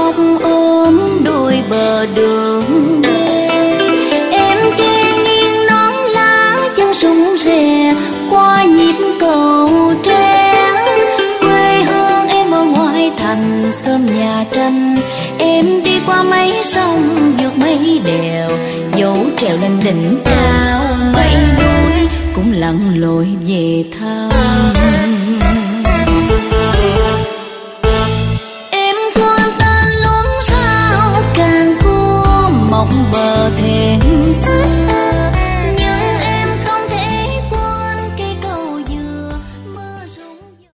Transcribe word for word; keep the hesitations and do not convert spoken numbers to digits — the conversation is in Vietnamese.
khóc ôm đôi bờ đường đê. Em che nghiêng nón lá chân rung rè qua nhịp cầu tre. Quê hương em ở ngoài thành xóm nhà tranh. Em đi qua mấy sông vượt mấy đèo, dẫu trèo lên đỉnh cao mấy núi cũng lặn lội về thăm. Em qua tên luống sao càng cua mọc bờ thềm xưa.